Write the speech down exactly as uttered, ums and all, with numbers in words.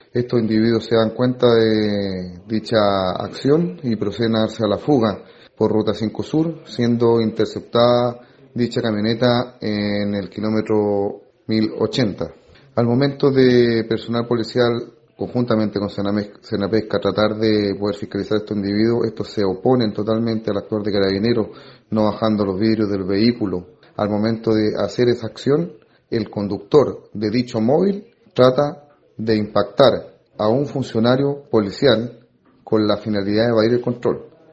Estos individuos se dan cuenta de dicha acción y proceden a darse a la fuga por Ruta cinco Sur, siendo interceptada dicha camioneta en el kilómetro mil ochenta. Al momento de personal policial, conjuntamente con Senapesca, tratar de poder fiscalizar a estos individuos, estos se oponen totalmente al actuar de Carabineros, no bajando los vidrios del vehículo. Al momento de hacer esa acción, el conductor de dicho móvil trata de impactar a un funcionario policial con la finalidad de evadir el control.